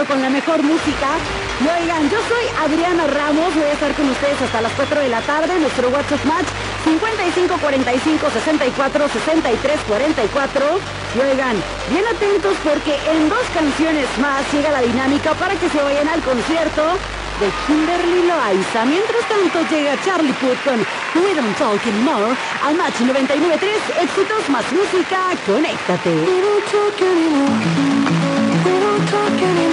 con la mejor música. Y oigan, yo soy Adriana Ramos, voy a estar con ustedes hasta las 4 de la tarde. Nuestro WhatsApp match 55 45 64 63 44. Y oigan, bien atentos porque en 2 canciones más llega la dinámica para que se vayan al concierto de Kimberly Loaiza. Mientras tanto llega Charlie Puth con We Don't Talk Anymore al Match 99.3. Éxitos más música, conéctate.